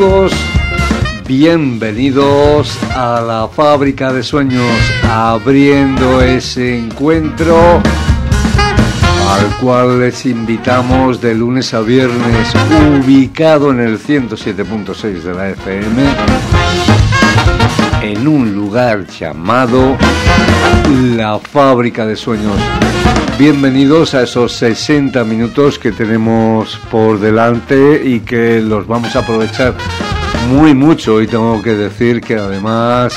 amigos, bienvenidos a la Fábrica de Sueños, abriendo ese encuentro al cual les invitamos de lunes a viernes, ubicado en el 107.6 de la FM, en un lugar llamado la Fábrica de Sueños. Bienvenidos a esos 60 minutos que tenemos por delante y que los vamos a aprovechar muy mucho, y tengo que decir que además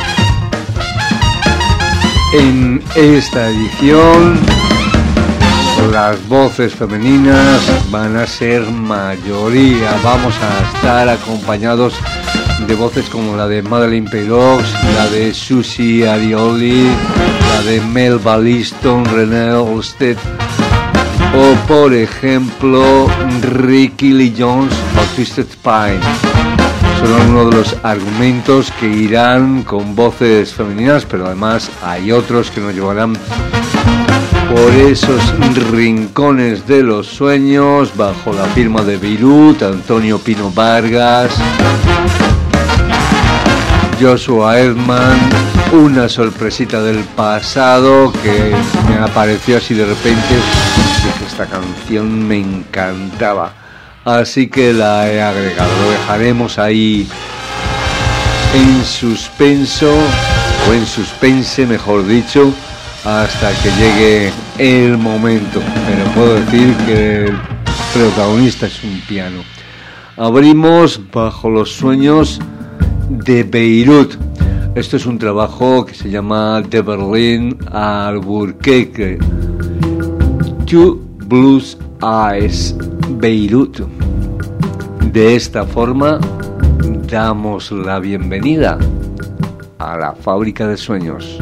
en esta edición las voces femeninas van a ser mayoría. Vamos a estar acompañados de voces como la de Madeleine Peyroux, la de Susie Arioli, la de Melba Liston, René Olsted o por ejemplo Ricky Lee Jones o Twisted Spine. Son uno de los argumentos que irán con voces femeninas, pero además hay otros que nos llevarán por esos rincones de los sueños bajo la firma de Beirut, Antonio Pino Vargas, Joshua Edman, una sorpresita del pasado que me apareció así de repente. Dije, esta canción me encantaba, así que la he agregado. Lo dejaremos ahí en suspenso, o en suspense mejor dicho, hasta que llegue el momento. Pero puedo decir que el protagonista es un piano. Abrimos bajo los sueños de Beirut. Esto es un trabajo que se llama De Berlin a Albuquerque, Two Blues Eyes, Beirut. De esta forma damos la bienvenida a la Fábrica de Sueños.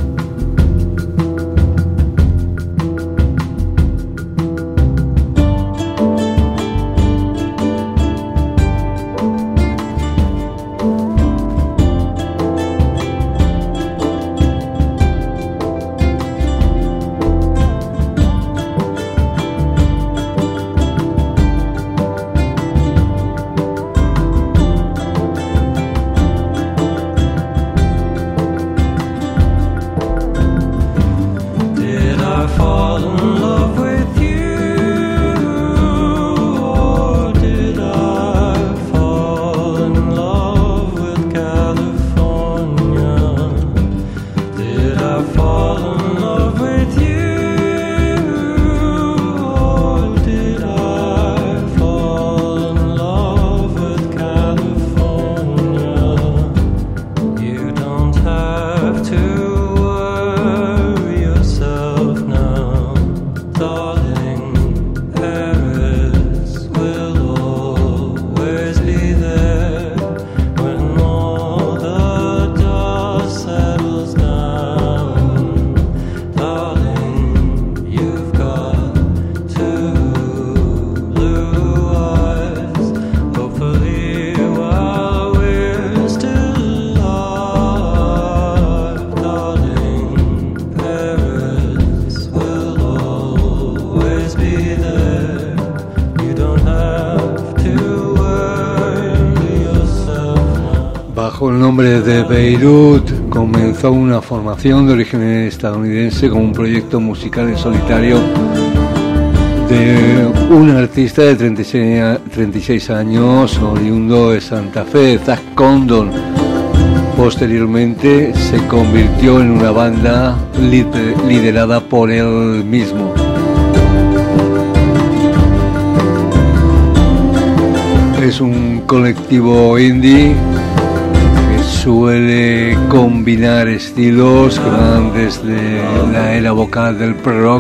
Bajo el nombre de Beirut comenzó una formación de origen estadounidense con un proyecto musical en solitario de un artista de 36 años, oriundo de Santa Fe, Zach Condon. Posteriormente se convirtió en una banda liderada por él mismo. Es un colectivo indie que suele combinar estilos que van desde la era vocal del prog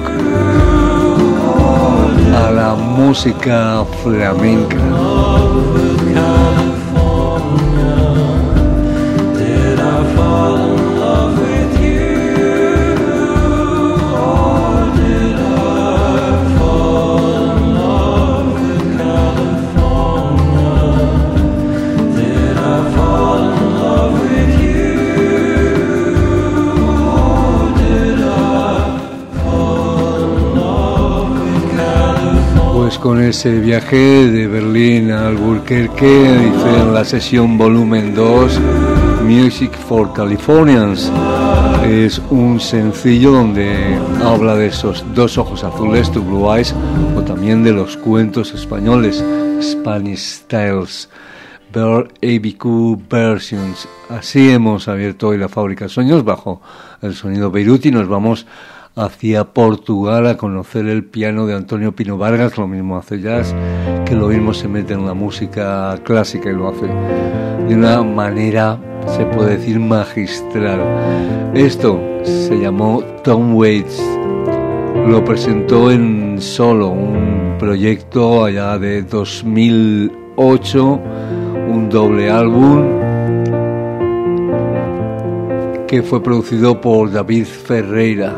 a la música flamenca. Pues con ese viaje de Berlín a Albuquerque hicieron la sesión volumen 2, Music for Californians. Es un sencillo donde habla de esos dos ojos azules, Two Blue Eyes, o también de los cuentos españoles, Spanish Tales, Bird ABQ Versions. Así hemos abierto hoy la Fábrica de Sueños bajo el sonido Beirut y nos vamos hacia Portugal a conocer el piano de Antonio Pino Vargas. Lo mismo hace jazz, que lo mismo se mete en la música clásica y lo hace de una manera, se puede decir, magistral. Esto se llamó Tom Waits, lo presentó en Solo, un proyecto allá de 2008, un doble álbum que fue producido por David Ferreira.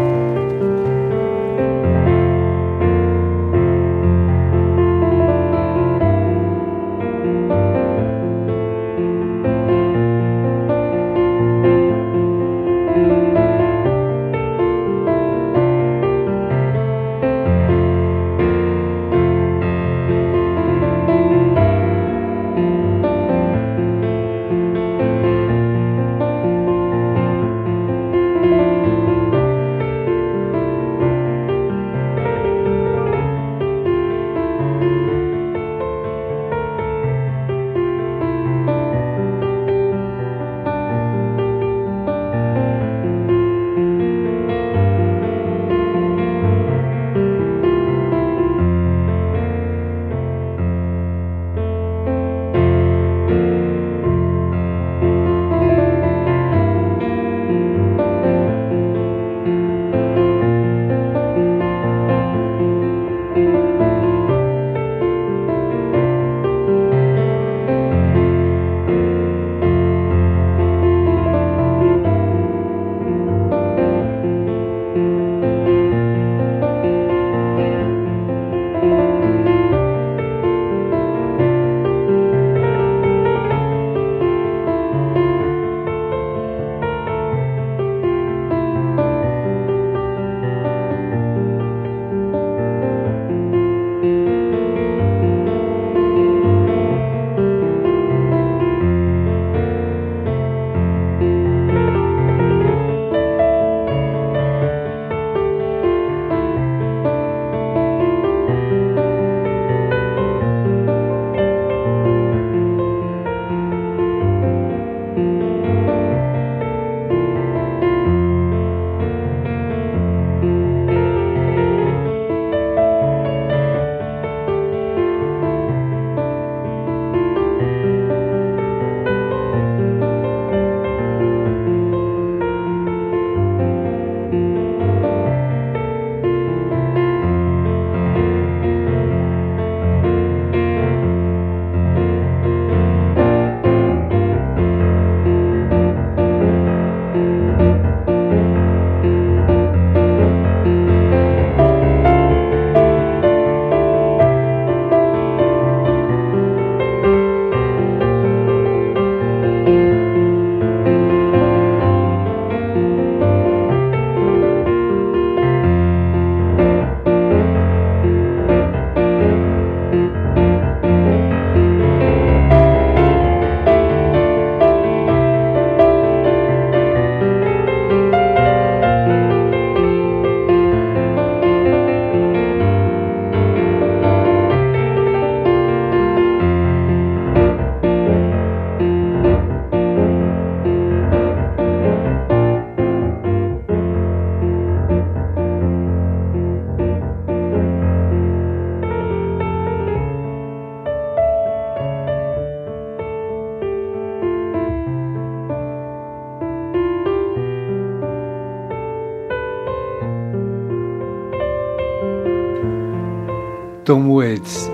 Tom Waits,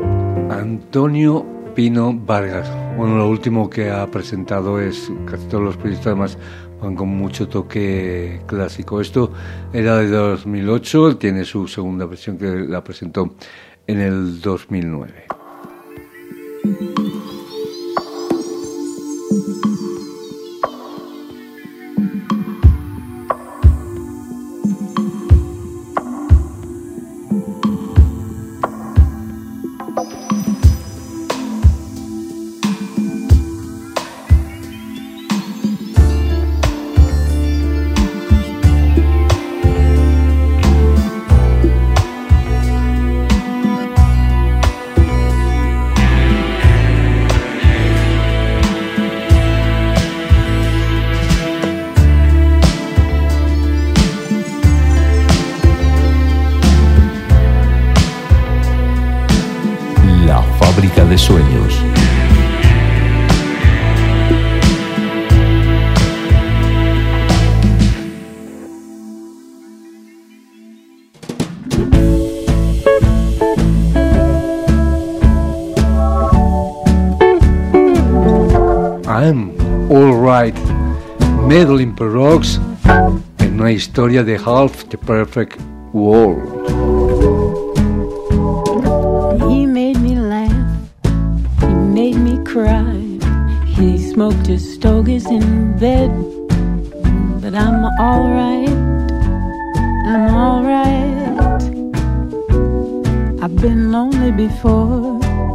Antonio Pino Vargas. Bueno, lo último que ha presentado es, casi todos los proyectos además van con mucho toque clásico. Esto era de 2008, él tiene su segunda versión que la presentó en el 2009. sueños. I'm All Right, Madeline Perrox, en una historia de Half the Perfect World. He made me laugh, he made me cry, he smoked his stogies in bed, but I'm alright, I'm alright. I've been lonely before.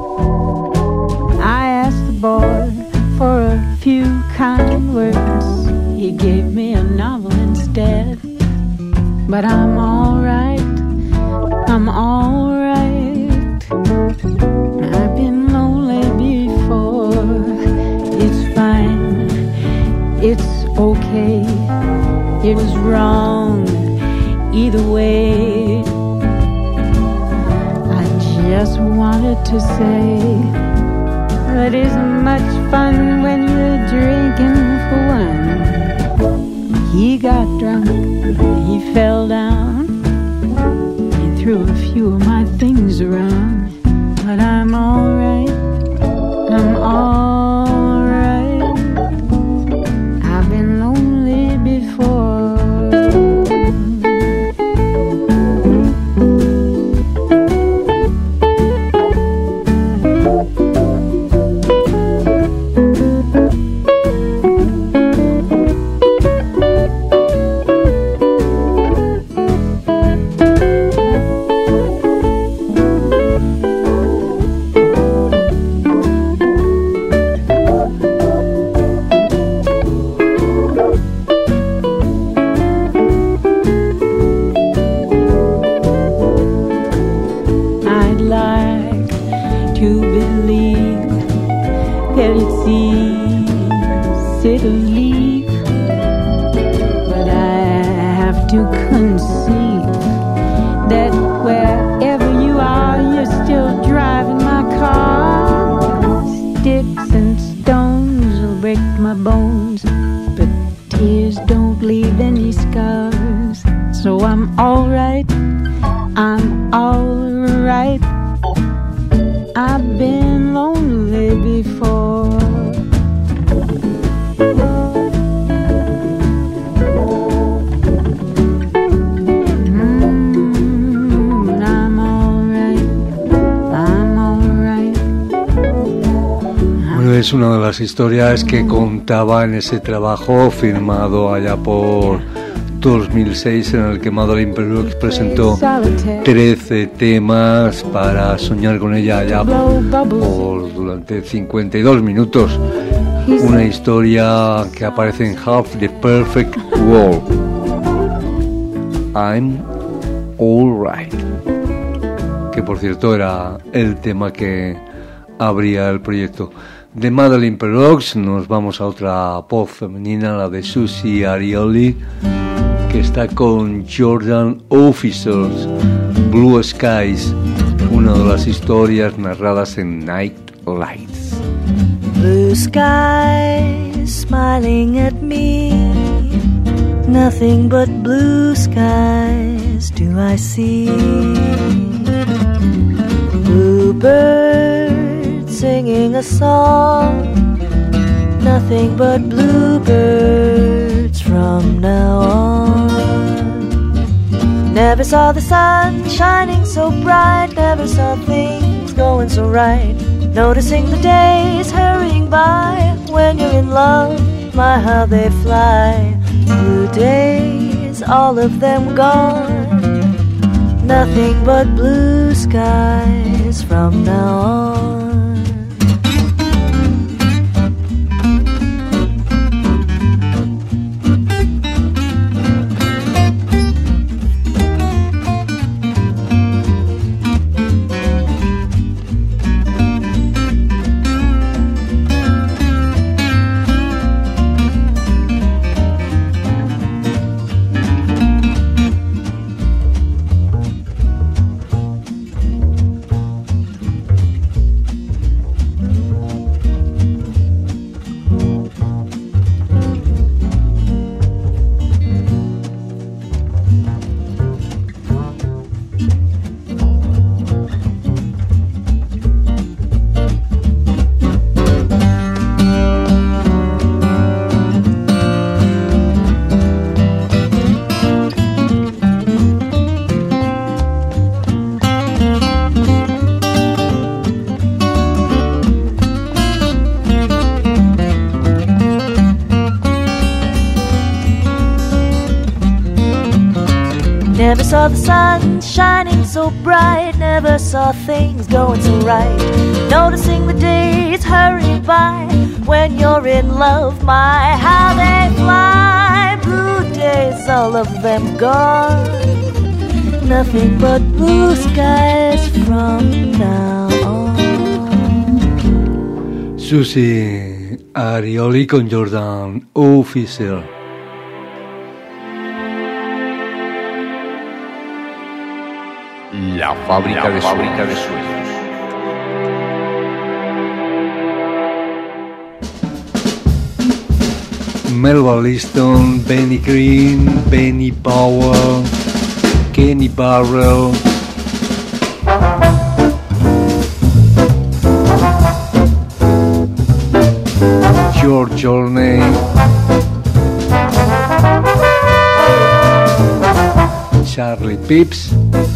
I asked the boy for a few kind words, he gave me a novel instead, but I'm alright, I'm alright. I've been lonely before. It's fine, it's okay, it was wrong either way. I just wanted to say it isn't much fun when you're drinking for one. He got drunk, he fell down, he threw a few of my things around, but I'm alright, I'm alright. I've been lonely before. Es una de las historias que contaba en ese trabajo firmado allá por 2006, en el que Madeline Perrox presentó 13 temas para soñar con ella allá durante 52 minutos. Una historia que aparece en Half the Perfect World. I'm All Right, que por cierto era el tema que abría el proyecto. De Madeline Perrox nos vamos a otra voz femenina, la de Susie Arioli, que está con Jordan Officers, Blue Skies, una de las historias narradas en Night Lights. Blue skies smiling at me, nothing but blue skies do I see. Bluebirds singing a song, nothing but bluebirds from now on. Never saw the sun shining so bright, never saw things going so right. Noticing the days hurrying by, when you're in love, my how they fly. Blue days, all of them gone, nothing but blue skies from now on. Never saw the sun shining so bright, never saw things going so right. Noticing the days hurrying by, when you're in love, my, how they fly. Blue days, all of them gone, nothing but blue skies from now on. Susie Arioli con Jordan Official. La fábrica de sueños. Melba Liston, Benny Green, Benny Powell, Kenny Barrell, George Journey, Charlie Pips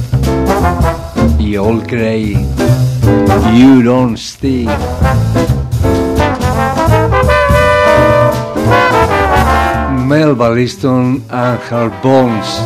y All Grey, You Don't Stay. Melba Liston and Her Bones.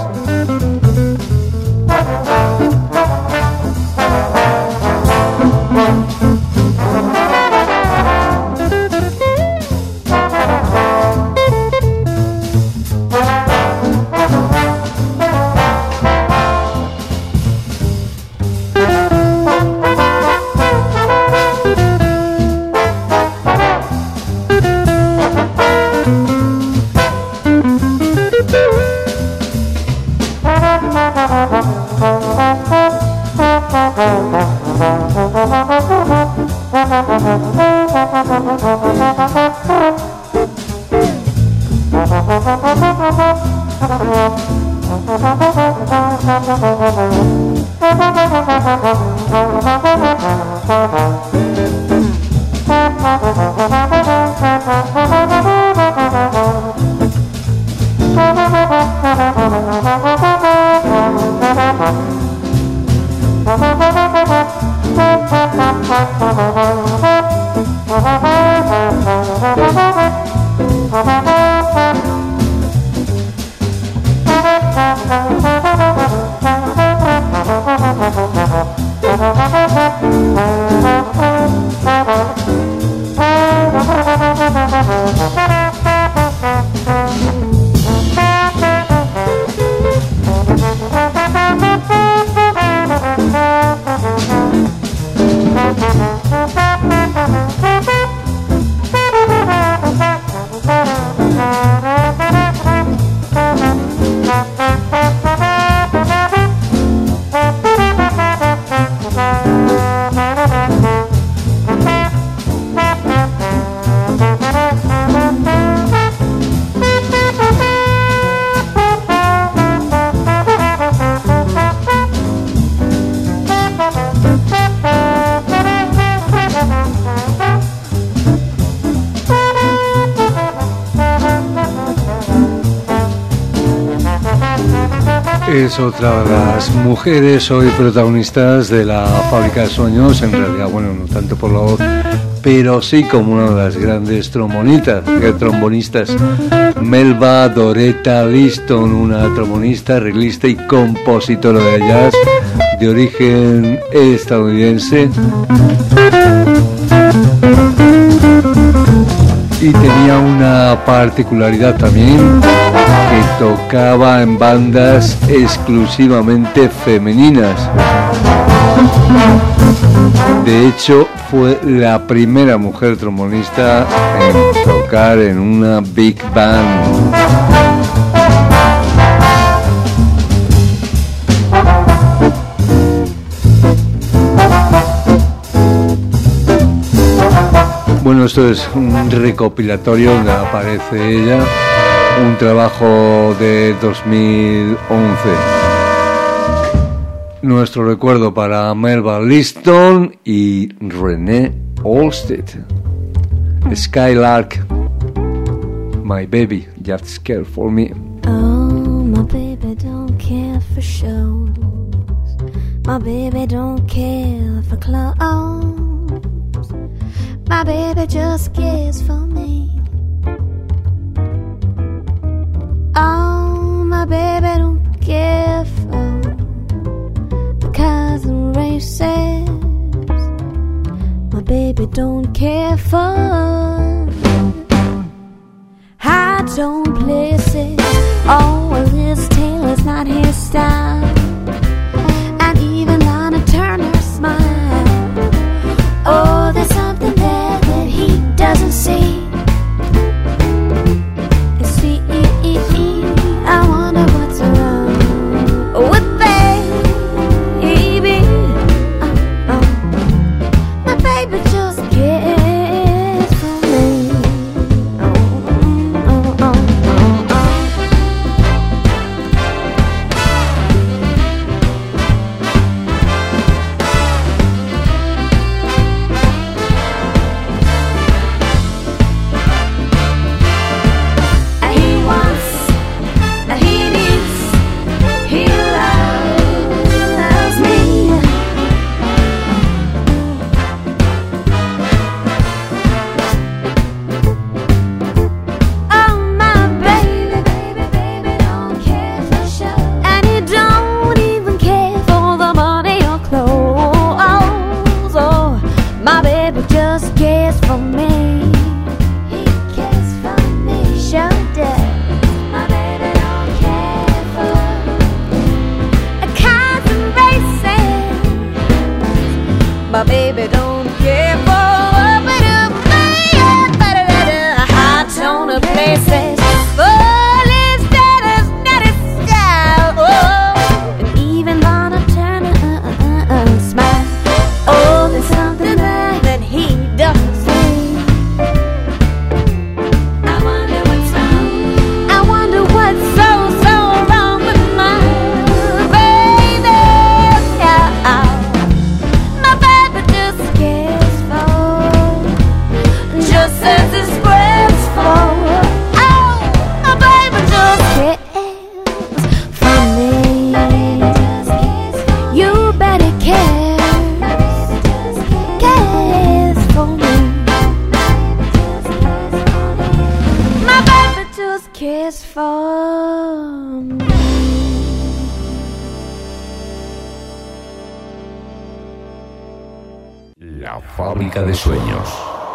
Es otra de las mujeres hoy protagonistas de la Fábrica de Sueños, en realidad, bueno, no tanto por la voz, pero sí como una de las grandes trombonistas, Melba Doretta Liston, una trombonista, arreglista y compositora de jazz de origen estadounidense, y tenía una particularidad también, que tocaba en bandas exclusivamente femeninas. De hecho, fue la primera mujer trombonista en tocar en una big band. Bueno, esto es un recopilatorio donde aparece ella, un trabajo de 2011. Nuestro recuerdo para Melba Liston y Renee Olstead. Skylark, My Baby Just Care For Me. Oh, my baby don't care for shows. My baby don't care for clothes. My baby just cares for me. Oh, my baby don't care for don't care for. I don't places. Oh, his tail is not his style. And even Lana Turner smile. Oh, there's something there that he doesn't see. See, I wonder what's wrong with baby. My baby just cares for me. My baby don't care for a bit of me. High tone of places, full is status, not his style. Oh, and even Lana Turner smile. Oh, there's something there that he doesn't see. I wonder what's wrong. I wonder what's so wrong with my baby. Just as his breath's fall. Oh, my baby just cares for me. You better cares for me. My baby just cares for me. La fábrica de sueños.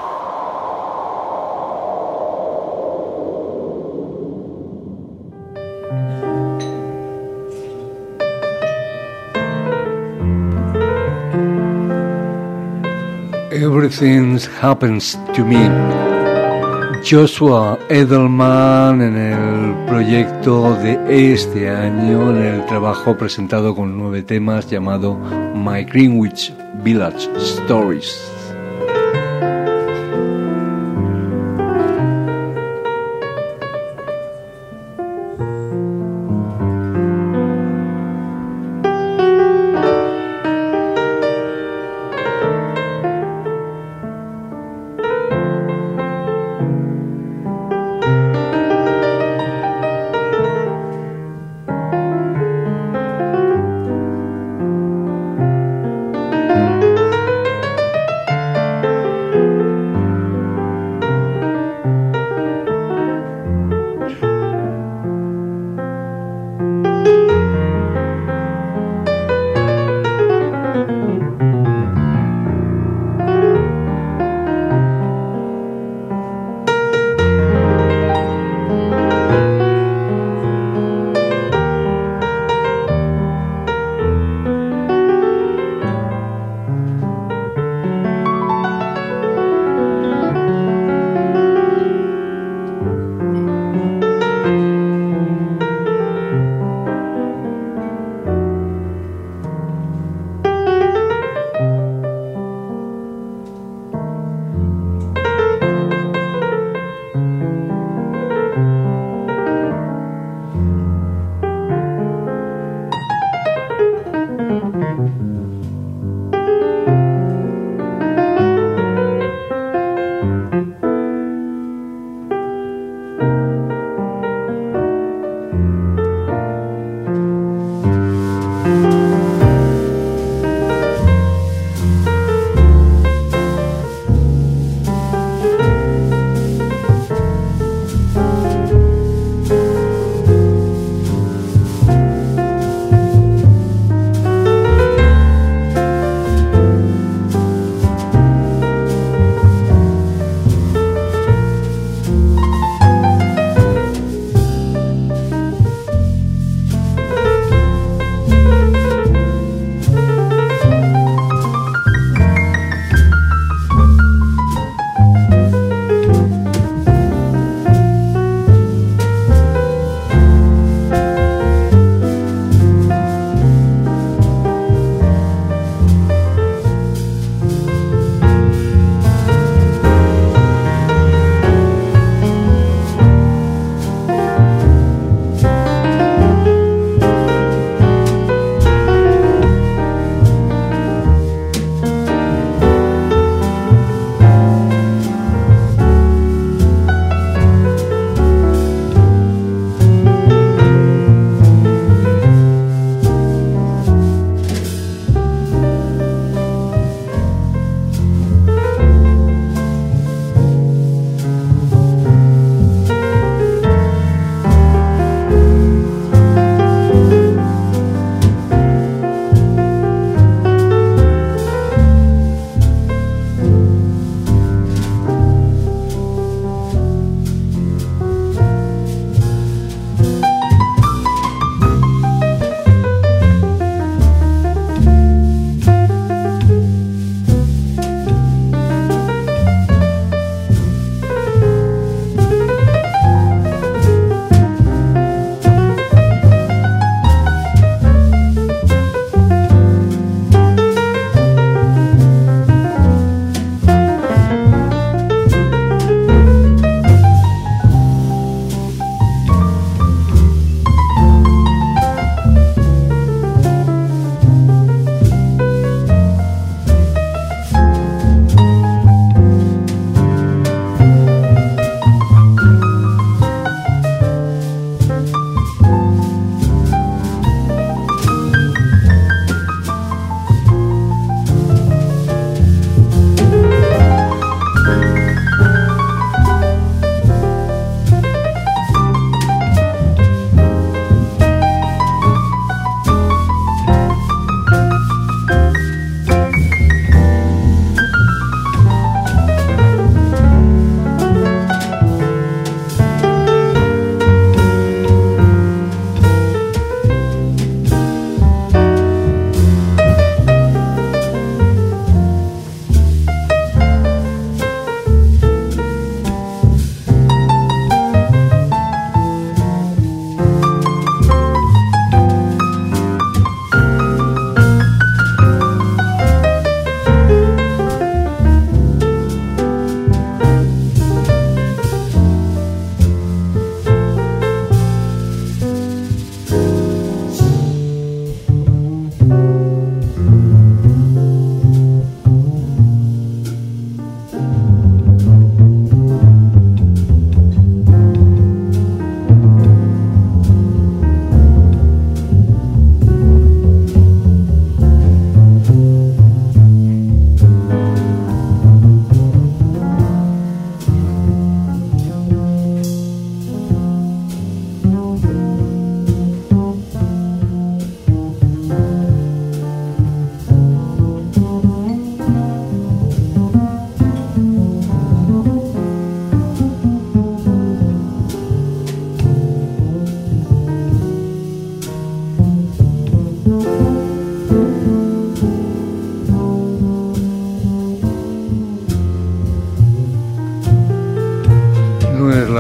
Everything Happens to Me. Joshua Edelman en el proyecto de este año, en el trabajo presentado con 9 temas llamado My Greenwich Village Stories.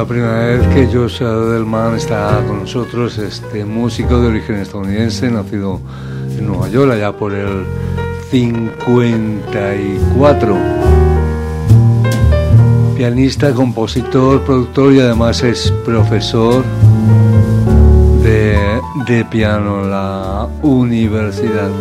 primera vez que Joshua Edelman está con nosotros, este músico de origen estadounidense, nacido en Nueva York allá por el 54. Pianista, compositor, productor y además es profesor de piano en la universidad.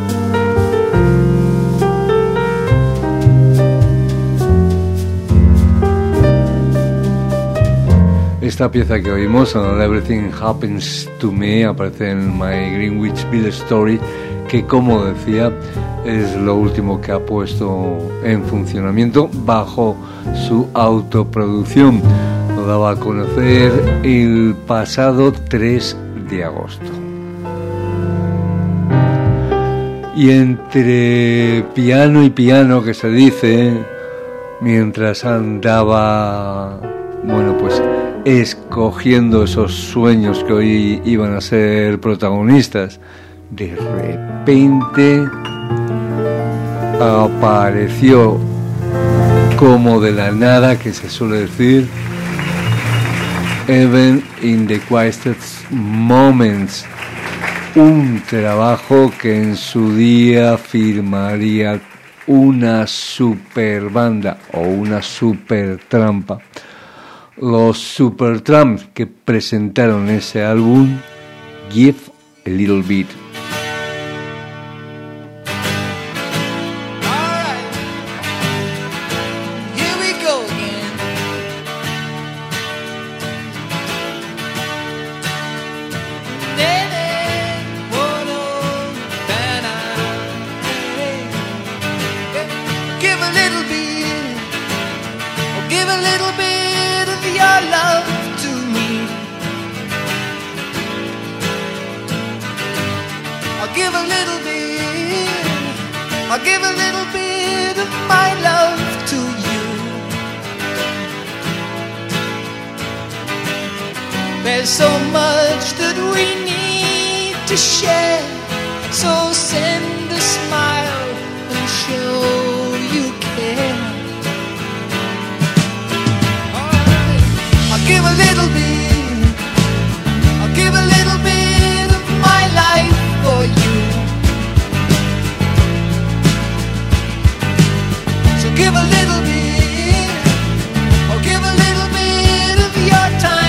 Esta pieza que oímos, Everything Happens to Me, aparece en My Greenwich Village Story, que, como decía, es lo último que ha puesto en funcionamiento bajo su autoproducción. Lo daba a conocer el pasado 3 de agosto. Y entre piano y piano, que se dice, mientras andaba, bueno, pues escogiendo esos sueños que hoy iban a ser protagonistas, de repente apareció como de la nada, que se suele decir, Even in the Quietest Moments, un trabajo que en su día firmaría una super banda o una super trampa. Los Supertramp, que presentaron ese álbum Give a Little Bit. There's so much that we need to share, so send a smile and show you care. Alright, I'll give a little bit, I'll give a little bit of my life for you. So give a little bit, or give a little bit of your time.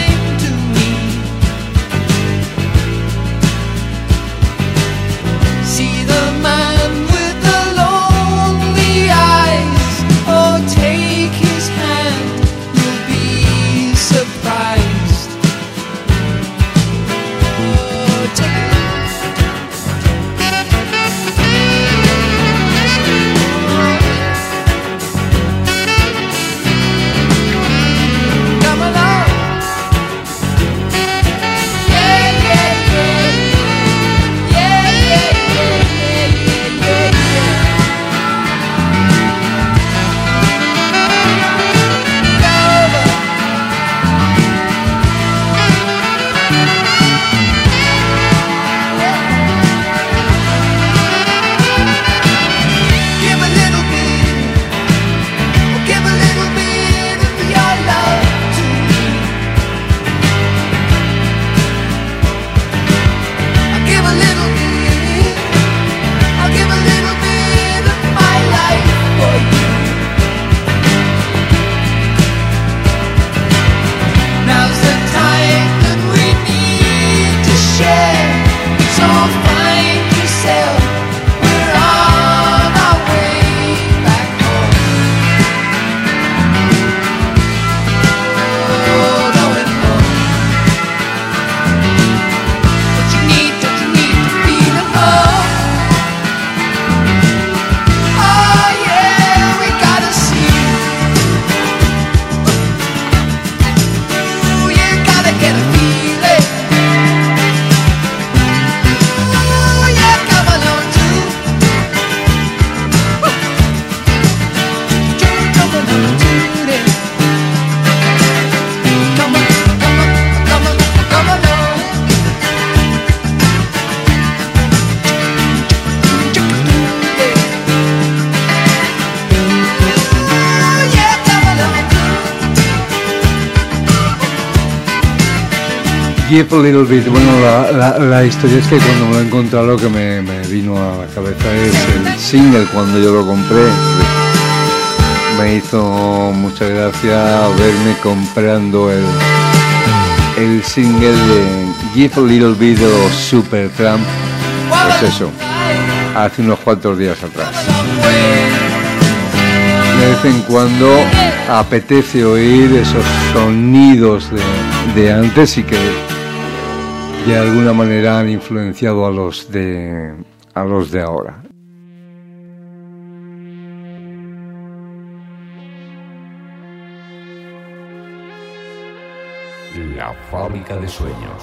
Give a Little Bit. Bueno, la historia es que cuando me lo he encontrado, lo que me vino a la cabeza es el single cuando yo lo compré. Me hizo mucha gracia verme comprando el single de Give a Little Bit o Supertramp. Pues eso, hace unos cuantos días atrás. De vez en cuando apetece oír esos sonidos de antes y que de alguna manera han influenciado a los de ahora. La fábrica de sueños.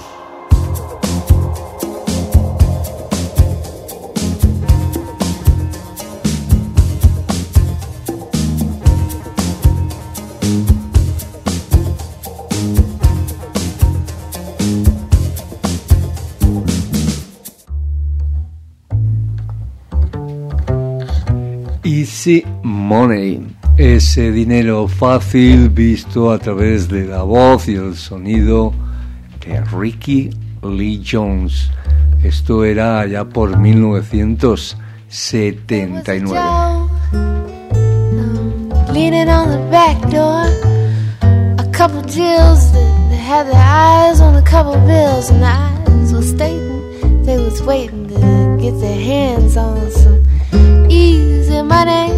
Easy Money, ese dinero fácil visto a través de la voz y el sonido de Ricky Lee Jones. Esto era allá por 1979. Leaning on the back door, a couple Jills that had their eyes on a couple bills, and eyes was stating they was waiting to get their hands on some easy money.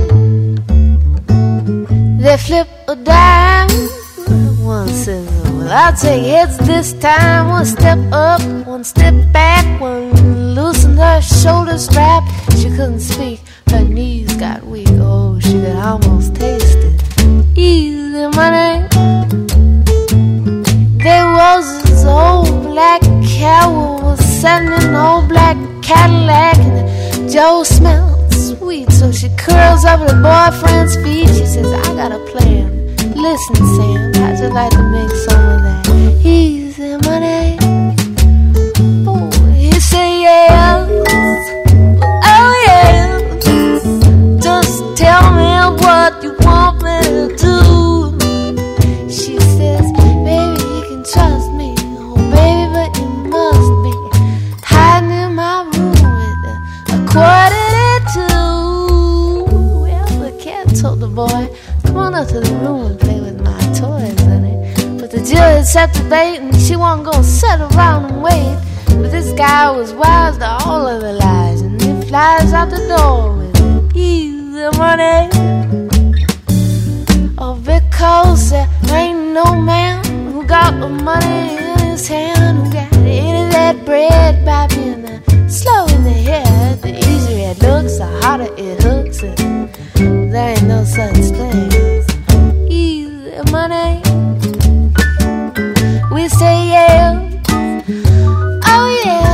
They flip a dime. One says, well, I'll take heads this time. One step up, one step back. One loosened her shoulder strap. She couldn't speak, her knees got weak. Oh, she could almost taste it. Easy money. There was this old black cow was sitting in an old black Cadillac, and Joe smelled sweet, so she curls up at her boyfriend's feet. She says, I got a plan. Listen, Sam, how'd you like to make some of that easy money? Oh, he said, yes. Oh, yes. Just tell me what you want me to do. She says, baby, you can trust me. Oh, baby, but you must be hiding in my room with a quarter to 2. Well, the cat told the boy, come on up to the room and play with my toys, honey. But the Jill had set the bait and she wasn't gonna sit around and wait. But this guy was wise to all of the lies, and he flies out the door with easy money. Oh, because there ain't no man who got the money in his hand, who got any of that bread by being slow in the head. The easier it looks, the harder it hooks, and there ain't no such thing as easy money. We say yeah, oh yeah.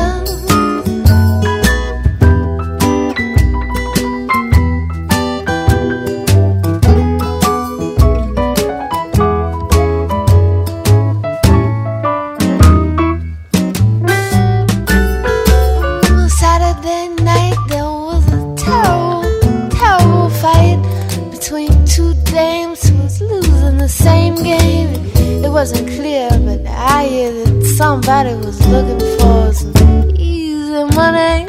Saturday night there was a terrible fight between two dames who was losing the same game. It wasn't clear, but I hear that somebody was looking for some easy money.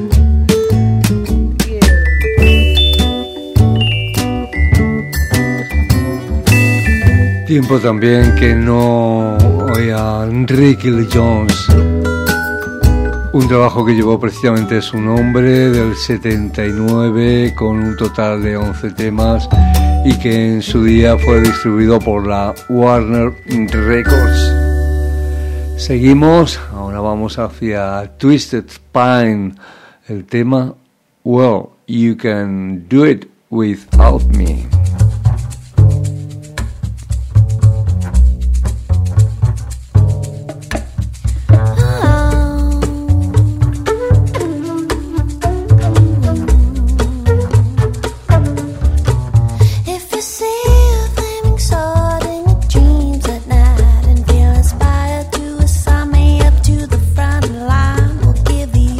Tiempo también que no oía Ricky Lee Jones. Un trabajo que llevó precisamente su nombre, del 79, con un total de 11 temas, y que en su día fue distribuido por la Warner Records. Seguimos, ahora vamos hacia Twisted Spine, el tema Well, You Can Do It Without Me.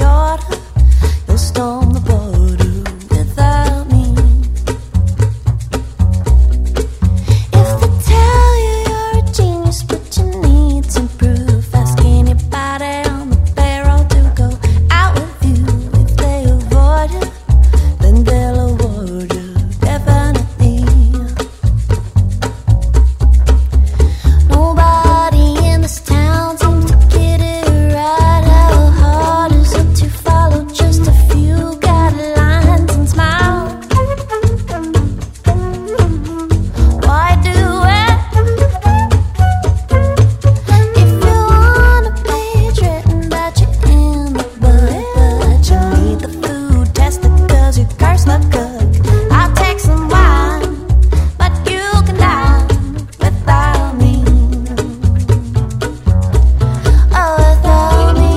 Storm the border without me. 'cause you curse the cook. I'll take some wine, but you can dine without me. Oh, without me.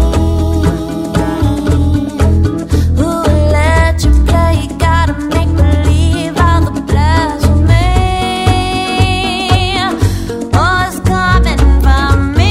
Who let you play? You gotta make believe all the blasphemy. Oh, it's coming from me.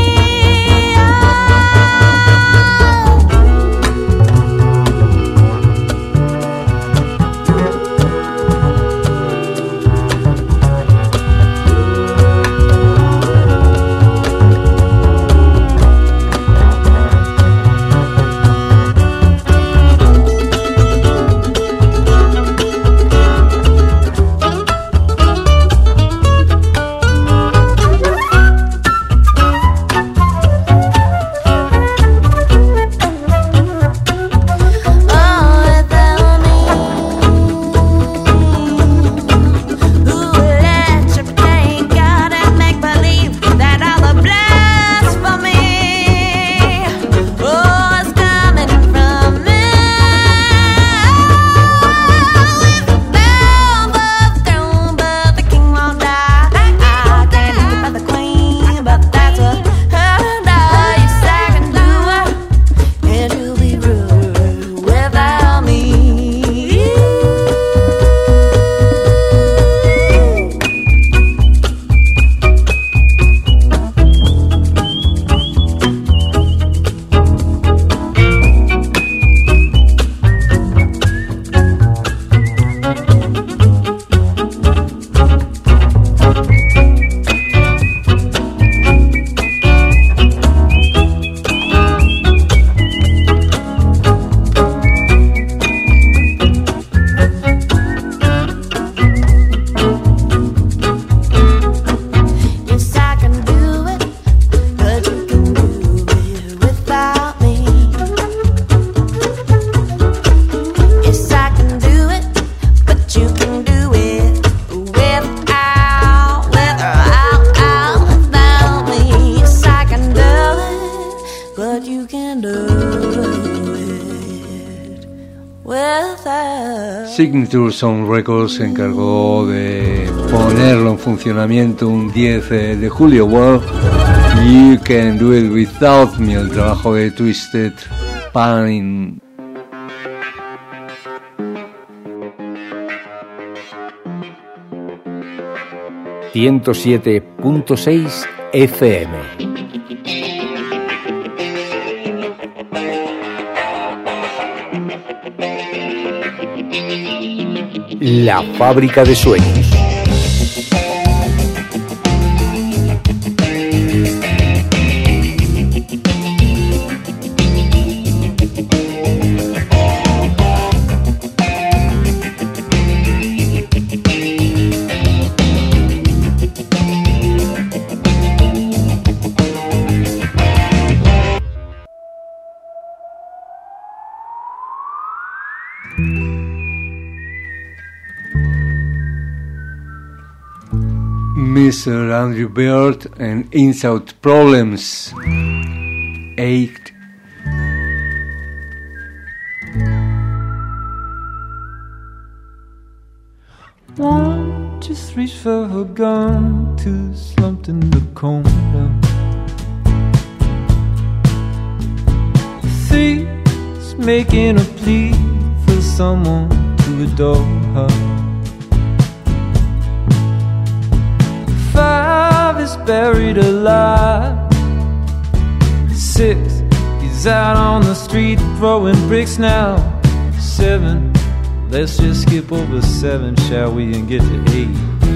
Signature Sound Records se encargó de ponerlo en funcionamiento un 10 de julio. Well, You Can Do It Without Me, el trabajo de Twisted Pain. ...107.6 FM. La fábrica de sueños. Mr. Andrew Bird and Inside Problems 8. One just reached for her gun, two slumped in the corner. Three's making a plea for someone to adore her. Five is buried alive. Six, he's out on the street throwing bricks now. Seven, let's just skip over seven, shall we, and get to eight.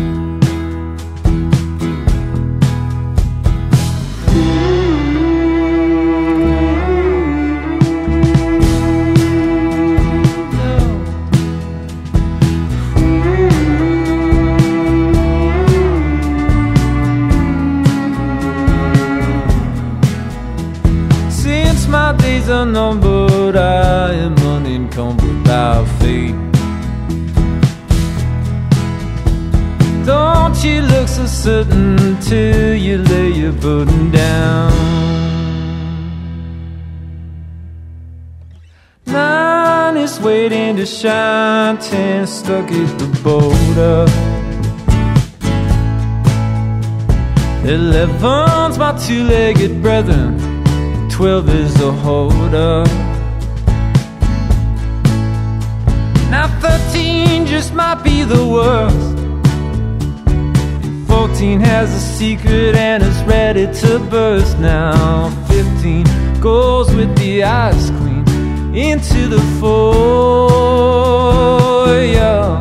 Days are numbered, I am unencumbered by fate. Don't you look so certain till you lay your burden down. Nine is just waiting to shine. 10 stuck at the border. 11's my two-legged brethren. 12 is the holder. Now 13 just might be the worst. 14 has a secret and is ready to burst. Now 15 goes with the ice queen into the foyer.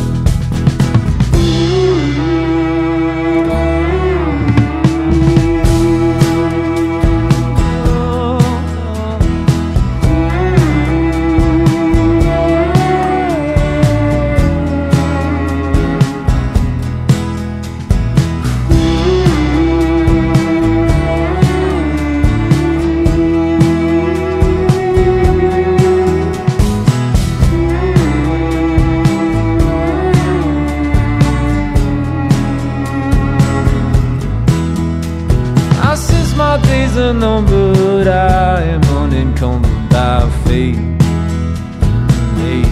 Numbered, I am unencumbered by fate. Hey,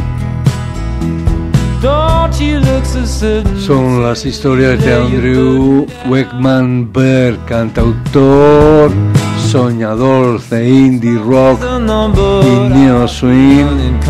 don't you look so certain. Son las historias de Andrew Wakeman Byrd, cantautor, soñador de indie rock y neo swing.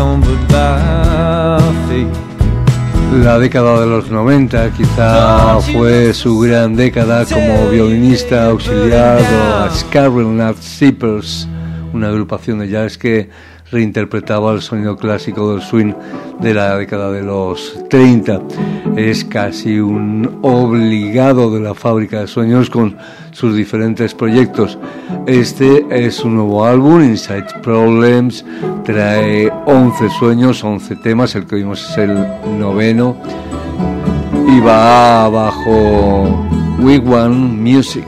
La década de los 90 quizá fue su gran década como violinista auxiliar de las Carolina Zippers, una agrupación de jazz que reinterpretaba el sonido clásico del swing de la década de los 30. Es casi un obligado de la Fábrica de Sueños con sus diferentes proyectos. Este es su nuevo álbum, Inside Problems, trae 11 sueños, 11 temas, el que oímos es el 9º y va bajo Wigwam Music.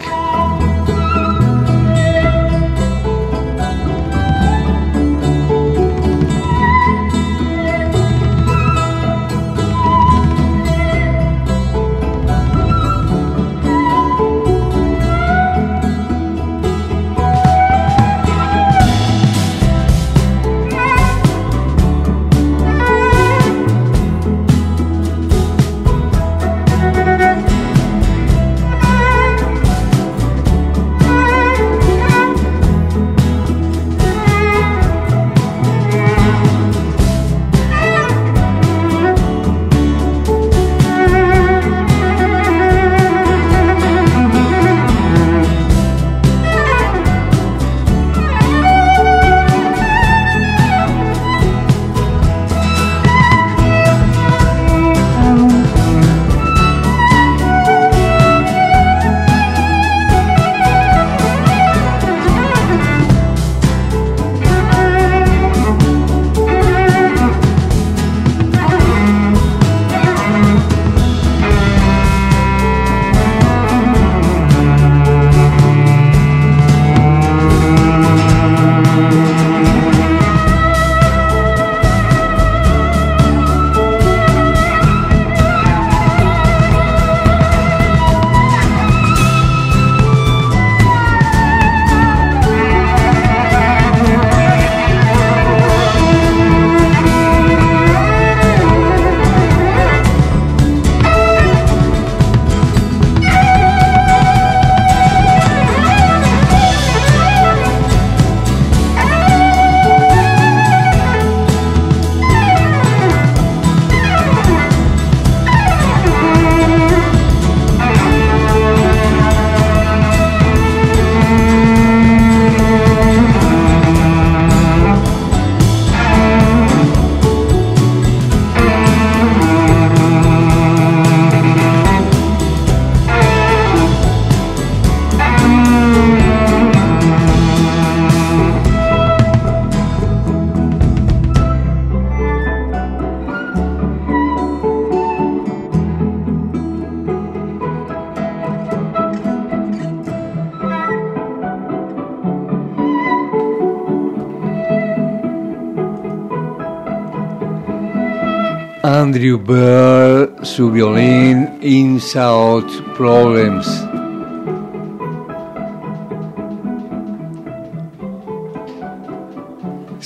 Andrew Byrd, su violín, Inside Problems.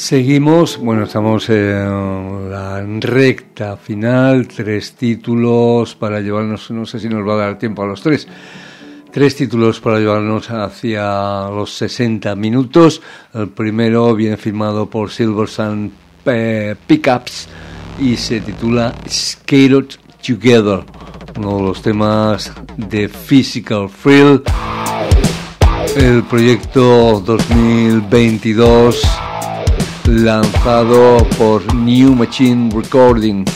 Seguimos, bueno, estamos en la recta final, 3 títulos para llevarnos, no sé si nos va a dar tiempo a los 3 títulos para llevarnos hacia los 60 minutos. El primero viene firmado por Silver Sun Pickups y se titula Scattered Together, uno de los temas de Physical Thrill, el proyecto 2022 lanzado por New Machine Recordings.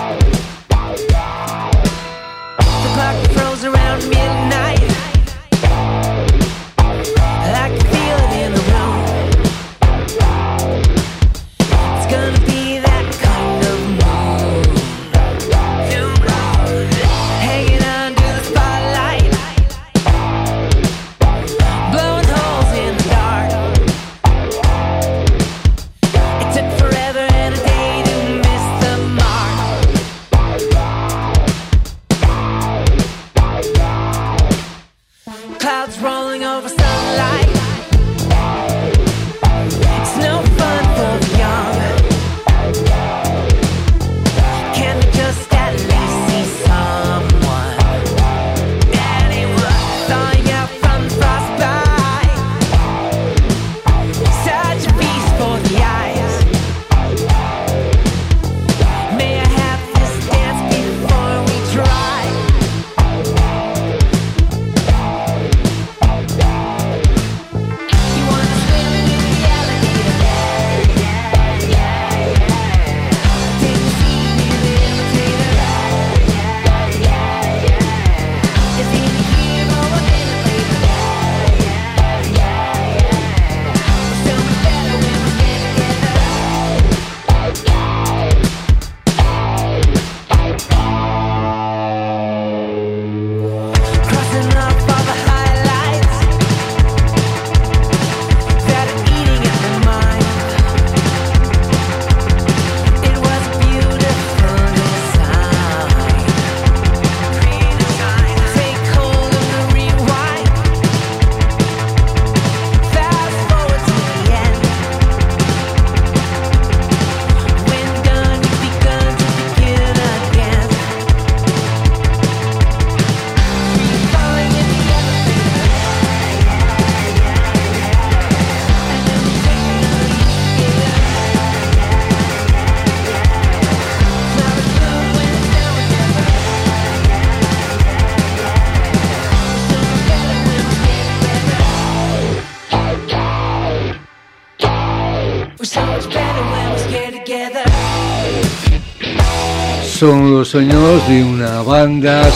Son los sonidos de una banda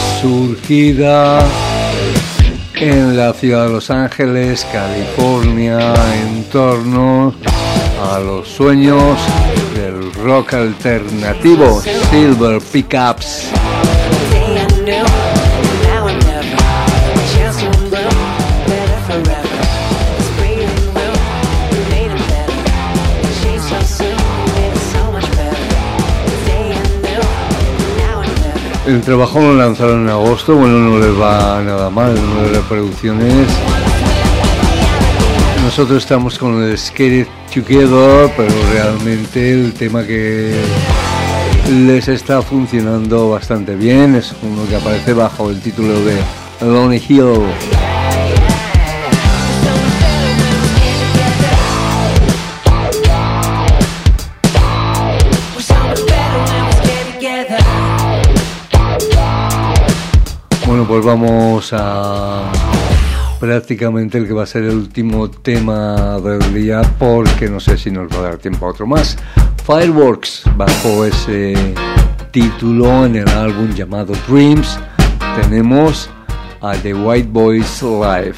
surgida en la ciudad de Los Ángeles, California, en torno a los sueños del rock alternativo, Silver Pickups. El trabajo lo lanzaron en agosto, bueno, no les va nada mal, el número de reproducciones. Nosotros estamos con el Scattered Together, pero realmente el tema que les está funcionando bastante bien es uno que aparece bajo el título de Lonely Hill. Bueno, pues vamos a prácticamente el que va a ser el último tema del día, porque no sé si nos va a dar tiempo a otro más. Fireworks, bajo ese título en el álbum llamado Dreams, tenemos a The White Boys Live.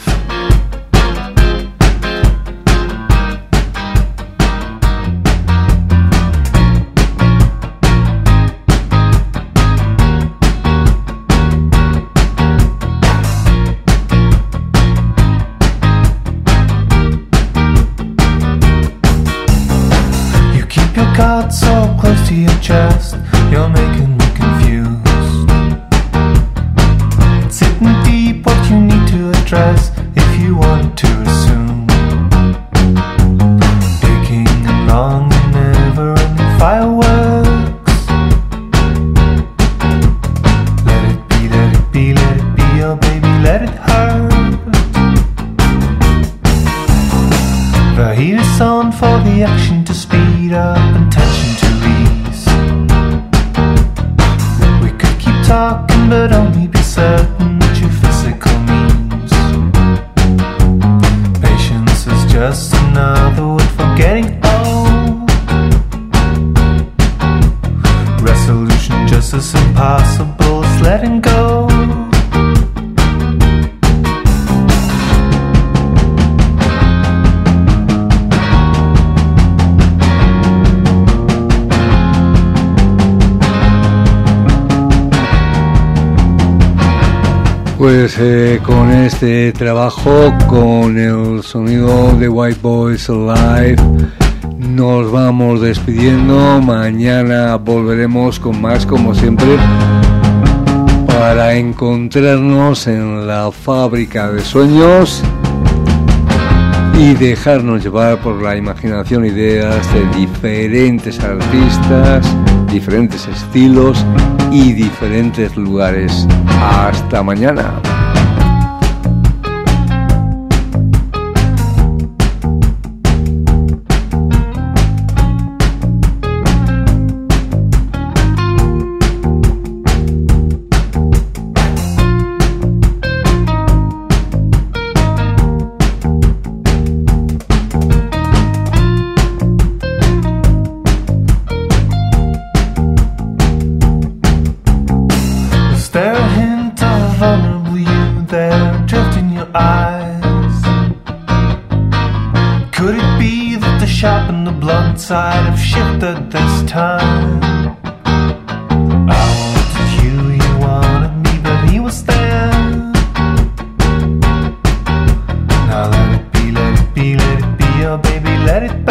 Cards so close to your chest, you're making me confused. It's hitting deep what you need to address if you want to assume. Taking a long as impossible as letting go. Pues con este trabajo, con el sonido de White Boys Alive, nos vamos despidiendo. Mañana volveremos con más, como siempre, para encontrarnos en la fábrica de sueños y dejarnos llevar por la imaginación, ideas de diferentes artistas, diferentes estilos y diferentes lugares. Hasta mañana. Side have shifted this time. I wanted you, you wanted me, but he was there. Now let it be, let it be, let it be, oh baby, let it be.